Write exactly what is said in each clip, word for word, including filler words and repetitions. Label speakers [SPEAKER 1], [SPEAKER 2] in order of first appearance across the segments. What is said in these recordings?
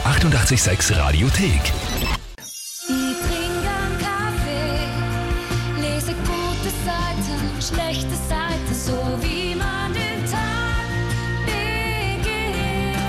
[SPEAKER 1] achtundachtzig Komma sechs Radiothek.
[SPEAKER 2] Ich trinke einen Kaffee, lese gute Seiten, schlechte Seiten, so wie man den Tag beginnt.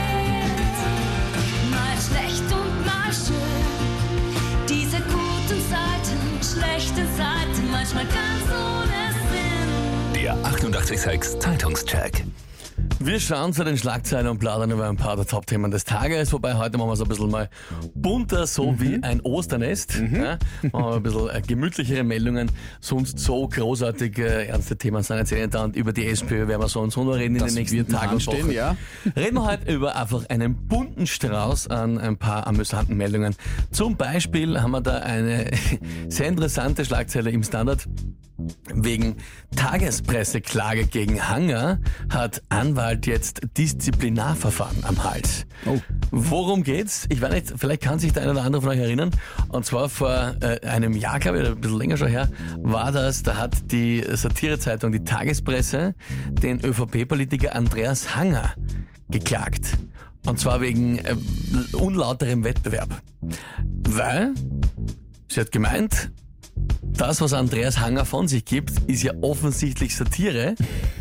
[SPEAKER 2] Mal schlecht und mal schön, diese guten Seiten, schlechten Seiten, manchmal ganz ohne Sinn.
[SPEAKER 1] Der achtundachtzig Komma sechs Zeitungscheck.
[SPEAKER 3] Wir schauen zu den Schlagzeilen und plaudern über ein paar der Top-Themen des Tages, wobei heute machen wir es ein bisschen mal bunter, so mhm. wie ein Osternest. Mhm. Ja, machen wir ein bisschen äh, gemütlichere Meldungen, sonst so großartige, ernste Themen sind jetzt nicht da und über die SPÖ werden wir so und so noch reden in
[SPEAKER 4] das
[SPEAKER 3] den nächsten Tagen und Wochen.
[SPEAKER 4] Ja.
[SPEAKER 3] Reden wir heute über einfach einen bunten Strauß an ein paar amüsanten Meldungen. Zum Beispiel haben wir da eine sehr interessante Schlagzeile im Standard. Wegen Tagespresseklage gegen Hanger hat Anwalt jetzt Disziplinarverfahren am Hals.
[SPEAKER 4] Oh.
[SPEAKER 3] Worum geht's? Ich weiß nicht, vielleicht kann sich der eine oder andere von euch erinnern. Und zwar vor äh, einem Jahr, glaube ich, oder ein bisschen länger schon her, war das, da hat die Satirezeitung, die Tagespresse, den ÖVP-Politiker Andreas Hanger geklagt. Und zwar wegen äh, unlauterem Wettbewerb. Weil, sie hat gemeint, das, was Andreas Hanger von sich gibt, ist ja offensichtlich Satire,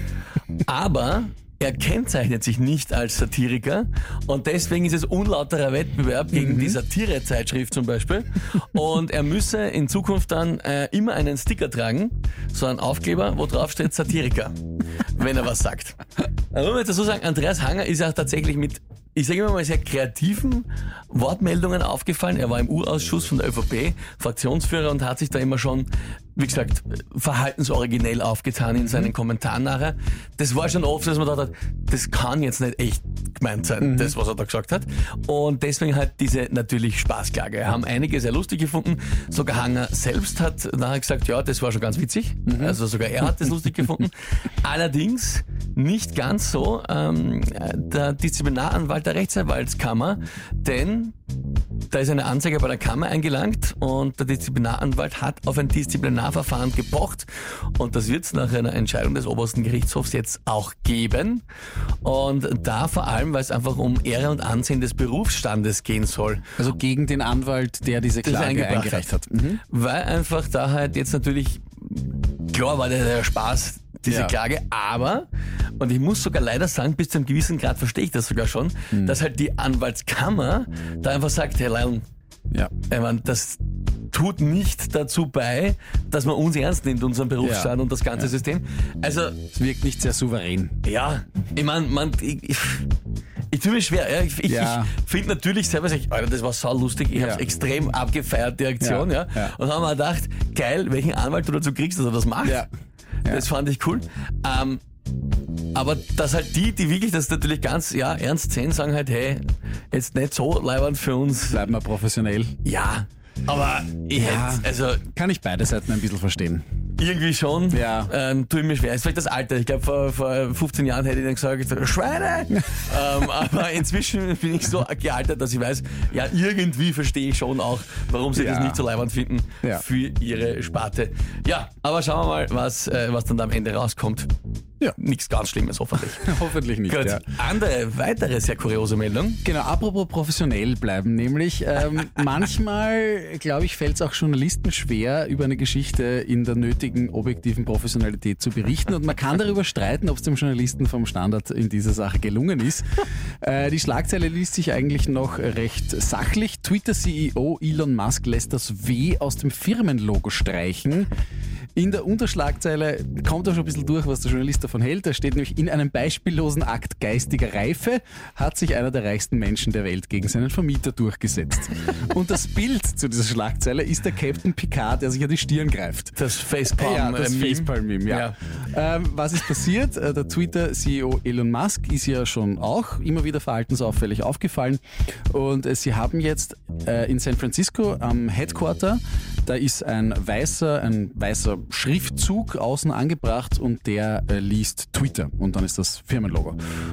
[SPEAKER 3] aber er kennzeichnet sich nicht als Satiriker und deswegen ist es unlauterer Wettbewerb gegen mhm. die Satire-Zeitschrift zum Beispiel und er müsse in Zukunft dann äh, immer einen Sticker tragen, so einen Aufkleber, wo drauf steht Satiriker, wenn er was sagt. Aber muss man jetzt dazu sagen, Andreas Hanger ist ja tatsächlich mit, ich sage immer mal, sehr kreativen Wortmeldungen aufgefallen. Er war im U-Ausschuss von der ÖVP, Fraktionsführer und hat sich da immer schon, wie gesagt, verhaltensoriginell aufgetan in seinen Kommentaren nachher. Das war schon oft, dass man dachte, das kann jetzt nicht echt gemeint sein, mhm. das, was er da gesagt hat. Und deswegen halt diese natürlich Spaßklage. Haben einige sehr lustig gefunden. Sogar Hanger selbst hat nachher gesagt, ja, das war schon ganz witzig. Mhm. Also sogar er hat das lustig gefunden. Allerdings nicht ganz so ähm, der Disziplinaranwalt der Rechtsanwaltskammer, denn da ist eine Anzeige bei der Kammer eingelangt und der Disziplinaranwalt hat auf ein Disziplinarverfahren gepocht und das wird es nach einer Entscheidung des obersten Gerichtshofs jetzt auch geben. Und da vor allem, weil es einfach um Ehre und Ansehen des Berufsstandes gehen soll.
[SPEAKER 4] Also gegen den Anwalt, der diese Klage eingereicht hat. hat. Mhm.
[SPEAKER 3] Weil einfach da halt jetzt natürlich, klar war der, der Spaß, diese ja. Klage, aber, und ich muss sogar leider sagen, bis zu einem gewissen Grad verstehe ich das sogar schon, hm. dass halt die Anwaltskammer da einfach sagt, Herr Leon, ja. ich meine, das tut nicht dazu bei, dass man uns ernst nimmt, unseren Berufsstand ja. und das ganze ja. System. Also,
[SPEAKER 4] es wirkt nicht sehr souverän.
[SPEAKER 3] Ja, ich meine, man, ich, ich, ich tue mir schwer. Ja. Ich, ich, ja. ich finde natürlich selber, ich, Alter, das war sau lustig, ich ja. habe es extrem abgefeiert, die Aktion, ja. ja. ja. Und haben wir gedacht, geil, welchen Anwalt du dazu kriegst, dass er das macht. Ja. Ja. Das fand ich cool. Ähm, aber dass halt die, die wirklich das natürlich ganz ja, ernst sehen, sagen halt, hey, jetzt nicht so leibend für uns.
[SPEAKER 4] Bleiben wir professionell.
[SPEAKER 3] Ja, aber ich
[SPEAKER 4] ja,
[SPEAKER 3] hätte, also...
[SPEAKER 4] Kann ich beide Seiten ein bisschen verstehen.
[SPEAKER 3] Irgendwie schon. Ja. Ähm, tue ich mir schwer. Ist vielleicht das Alter. Ich glaube, vor, vor fünfzehn Jahren hätte ich dann gesagt, Schweine! ähm, aber inzwischen bin ich so gealtert, dass ich weiß, ja, irgendwie verstehe ich schon auch, warum sie ja. das nicht so leibend finden ja. für ihre Sparte. Ja, aber schauen wir mal, was, äh, was dann da am Ende rauskommt. Ja. Nichts ganz Schlimmes, hoffentlich.
[SPEAKER 4] Hoffentlich nicht.
[SPEAKER 3] Gut.
[SPEAKER 4] Ja.
[SPEAKER 3] Andere, weitere sehr kuriose Meldung.
[SPEAKER 4] Genau, apropos professionell bleiben, nämlich ähm, manchmal, glaube ich, fällt es auch Journalisten schwer, über eine Geschichte in der nötigen objektiven Professionalität zu berichten und man kann darüber streiten, ob es dem Journalisten vom Standard in dieser Sache gelungen ist. Äh, die Schlagzeile liest sich eigentlich noch recht sachlich. Twitter-C E O Elon Musk lässt das W aus dem Firmenlogo streichen. In der Unterschlagzeile kommt auch schon ein bisschen durch, was der Journalist davon hält. Da steht nämlich, in einem beispiellosen Akt geistiger Reife hat sich einer der reichsten Menschen der Welt gegen seinen Vermieter durchgesetzt. Und das Bild zu dieser Schlagzeile ist der Captain Picard, der sich an die Stirn greift.
[SPEAKER 3] Das Facepalm-Meme.
[SPEAKER 4] Ja, das Facepalm-Meme, ja. ja. Ähm, was ist passiert? Der Twitter-C E O Elon Musk ist ja schon auch immer wieder verhaltensauffällig aufgefallen. Und äh, sie haben jetzt äh, in San Francisco am Headquarter, da ist ein weißer, ein weißer Schriftzug außen angebracht und der äh, liest Twitter und dann ist das Firmenlogo.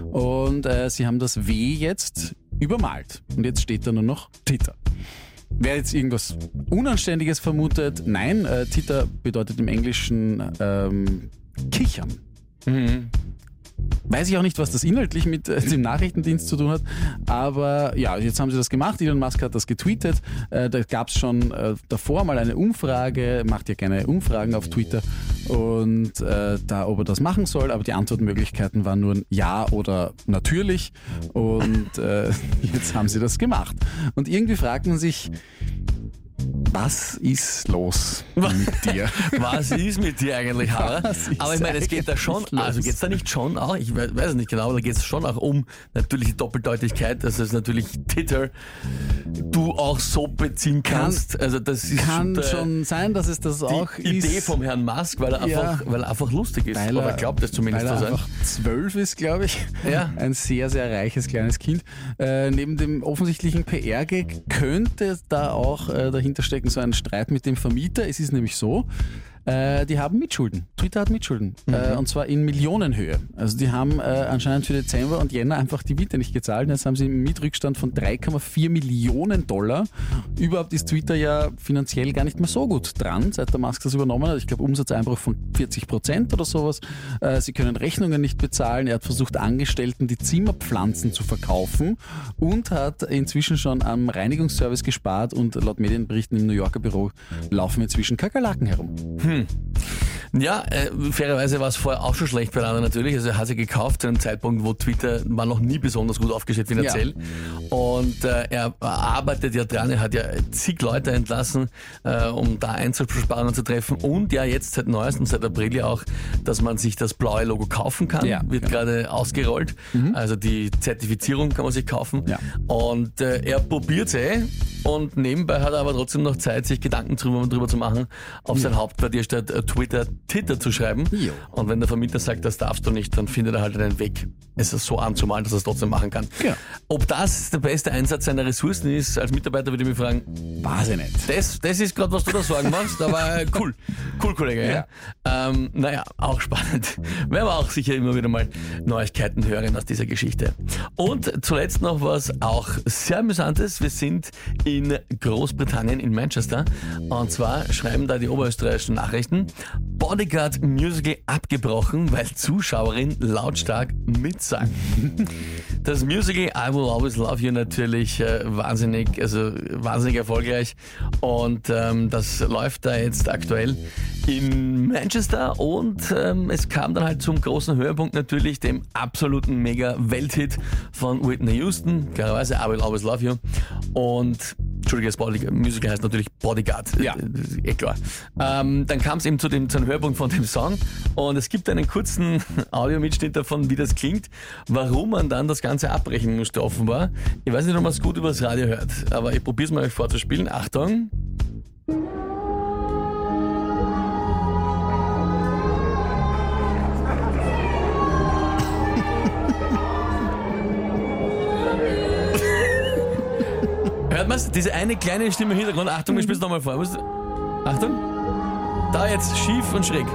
[SPEAKER 4] Und äh, sie haben das W jetzt übermalt und jetzt steht da nur noch Twitter. Wer jetzt irgendwas Unanständiges vermutet, nein, äh, Twitter bedeutet im Englischen ähm, kichern.
[SPEAKER 3] Mhm.
[SPEAKER 4] Weiß ich auch nicht, was das inhaltlich mit äh, dem Nachrichtendienst zu tun hat, aber ja, jetzt haben sie das gemacht, Elon Musk hat das getweetet, äh, da gab es schon äh, davor mal eine Umfrage, macht ja gerne Umfragen auf Twitter und äh, da, ob er das machen soll, aber die Antwortmöglichkeiten waren nur Ja oder natürlich und äh, jetzt haben sie das gemacht. Und irgendwie fragt man sich, was ist los mit dir?
[SPEAKER 3] Was ist mit dir eigentlich, Harrer?
[SPEAKER 4] Was ist
[SPEAKER 3] Aber ich meine, es geht da schon,
[SPEAKER 4] eigentlich los?
[SPEAKER 3] also geht es da nicht schon auch, ich weiß weiß es nicht genau, aber da geht es schon auch um natürlich die Doppeldeutigkeit, dass es natürlich Twitter du auch so beziehen kannst. Also das ist
[SPEAKER 4] Kann
[SPEAKER 3] der,
[SPEAKER 4] schon sein, dass es das auch
[SPEAKER 3] die Idee
[SPEAKER 4] ist.
[SPEAKER 3] vom Herrn Musk, weil er,
[SPEAKER 4] Ja.
[SPEAKER 3] einfach, weil er einfach lustig ist.
[SPEAKER 4] Weil
[SPEAKER 3] Oder
[SPEAKER 4] er-
[SPEAKER 3] glaubt es zumindest
[SPEAKER 4] weil er
[SPEAKER 3] zu sein.
[SPEAKER 4] einfach zwölf ist, glaube ich.
[SPEAKER 3] Ja.
[SPEAKER 4] Ein sehr, sehr reiches kleines Kind. Äh, neben dem offensichtlichen P R-Gag könnte da auch äh, dahinter stecken so ein Streit mit dem Vermieter. Es ist nämlich so, äh, die haben Mitschulden. Twitter hat Mitschulden.
[SPEAKER 3] Mhm.
[SPEAKER 4] Äh, und zwar in Millionenhöhe. Also die haben äh, anscheinend für Dezember und Jänner einfach die Miete nicht gezahlt. Jetzt haben sie einen Mietrückstand von drei Komma vier Millionen Dollar. Überhaupt ist Twitter ja finanziell gar nicht mehr so gut dran, seit der Musk das übernommen hat. Ich glaube, Umsatzeinbruch von vierzig Prozent oder sowas. Äh, sie können Rechnungen nicht bezahlen. Er hat versucht, Angestellten die Zimmerpflanzen zu verkaufen und hat inzwischen schon am Reinigungsservice gespart und laut Medienberichten im New Yorker Büro laufen inzwischen Kakerlaken herum.
[SPEAKER 3] Ja, äh, fairerweise war es vorher auch schon schlecht bei anderen natürlich. Also er hat sie gekauft zu einem Zeitpunkt, wo Twitter war noch nie besonders gut aufgestellt finanziell. Ja. Und äh, er arbeitet ja dran, er hat ja zig Leute entlassen, äh, um da Einsparungen zu treffen. Und ja jetzt seit neuestem, seit April ja auch, dass man sich das blaue Logo kaufen kann.
[SPEAKER 4] Ja,
[SPEAKER 3] Wird
[SPEAKER 4] genau.
[SPEAKER 3] gerade ausgerollt. Mhm. Also die Zertifizierung kann man sich kaufen.
[SPEAKER 4] Ja.
[SPEAKER 3] Und äh, er probiert es eh. Und nebenbei hat er aber trotzdem noch Zeit, sich Gedanken drüber, drüber zu machen, auf sein Hauptquartier statt äh, Twitter Twitter zu schreiben.
[SPEAKER 4] Jo.
[SPEAKER 3] Und wenn der Vermieter sagt, das darfst du nicht, dann findet er halt einen Weg, es so anzumalen, dass er es trotzdem machen kann.
[SPEAKER 4] Genau.
[SPEAKER 3] Ob das der beste Einsatz seiner Ressourcen ist, als Mitarbeiter würde ich mich fragen,
[SPEAKER 4] Weiß ich nicht.
[SPEAKER 3] das, das ist gerade, was du da Sorgen machst, aber äh, cool. Cool, Kollege. Ja. Ja. Ähm, naja, auch spannend. Werden wir auch sicher immer wieder mal Neuigkeiten hören aus dieser Geschichte. Und zuletzt noch was auch sehr Amüsantes. Wir sind in Großbritannien, in Manchester. Und zwar schreiben da die oberösterreichischen Nachrichten, Bodyguard Musical abgebrochen, weil Zuschauerin lautstark mitsang. Das Musical I Will Always Love You natürlich äh, wahnsinnig, also wahnsinnig erfolgreich und ähm, das läuft da jetzt aktuell in Manchester und ähm, es kam dann halt zum großen Höhepunkt natürlich, dem absoluten Mega-Welthit von Whitney Houston, klarerweise I Will Always Love You und Entschuldige, das Bodyguard, Musical heißt natürlich Bodyguard,
[SPEAKER 4] Ja.
[SPEAKER 3] eh klar. Ähm, dann kam es eben zu dem, zu dem Höhepunkt von dem Song und es gibt einen kurzen Audiomitschnitt davon, wie das klingt, warum man dann das Ganze abbrechen musste offenbar. Ich weiß nicht, ob man es gut übers Radio hört, aber ich probiere es mal euch vorzuspielen. Achtung! Hört man es? Diese eine kleine Stimme im Hintergrund. Achtung, ich spiele es nochmal vor. Was- Achtung. Da jetzt schief und schräg.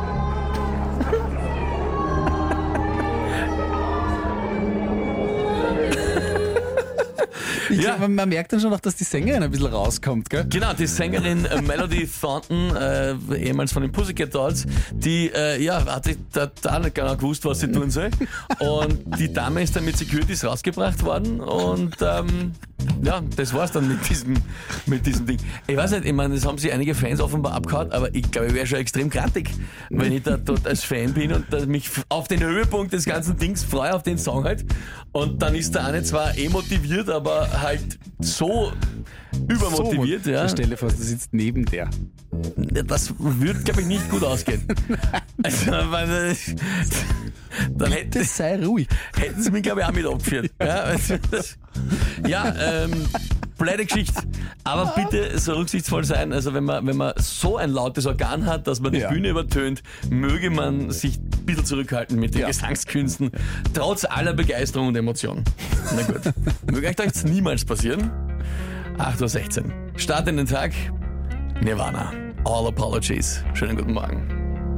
[SPEAKER 4] Ich
[SPEAKER 3] Ja.
[SPEAKER 4] glaub, man merkt dann schon noch, dass die Sängerin ein bisschen rauskommt, gell?
[SPEAKER 3] Genau, die Sängerin äh, Melody Thornton, äh, ehemals von den Pussycat Dolls, die äh, ja, hat sich da, da nicht genau gewusst, was sie tun soll. Und die Dame ist dann mit Securities rausgebracht worden und ähm, ja, das war's dann mit diesem, mit diesem Ding. Ich weiß nicht, ich meine, das haben sich einige Fans offenbar abgehauen, aber ich glaube, ich wäre schon extrem grantig, wenn ich da dort als Fan bin und da mich auf den Höhepunkt des ganzen Dings freue, auf den Song halt. Und dann ist der eine zwar eh motiviert, aber halt so übermotiviert,
[SPEAKER 4] so,
[SPEAKER 3] ja.
[SPEAKER 4] Stell dir vor, du sitzt neben der.
[SPEAKER 3] Das würde, glaube ich, nicht gut ausgehen. Also, weil, äh, dann hätte,
[SPEAKER 4] Das sei ruhig.
[SPEAKER 3] hätten sie mich, glaube ich, auch mit abgeführt. Ja, also das, ja ähm, blöde Geschichte. Aber bitte so rücksichtsvoll sein. Also, wenn man, wenn man so ein lautes Organ hat, dass man die
[SPEAKER 4] Ja.
[SPEAKER 3] Bühne übertönt, möge man sich ein bisschen zurückhalten mit den
[SPEAKER 4] Ja.
[SPEAKER 3] Gesangskünsten. Trotz aller Begeisterung und Emotion. Na gut. Möge euch das niemals passieren. acht Uhr sechzehn. Start in den Tag. Nirvana. All apologies. Schönen guten Morgen.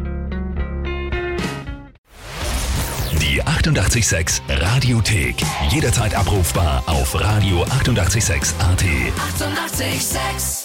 [SPEAKER 1] Die achtundachtzig Komma sechs Radiothek. Jederzeit abrufbar auf radio achtundachtzig Komma sechs A T.
[SPEAKER 2] Eighty-eight point six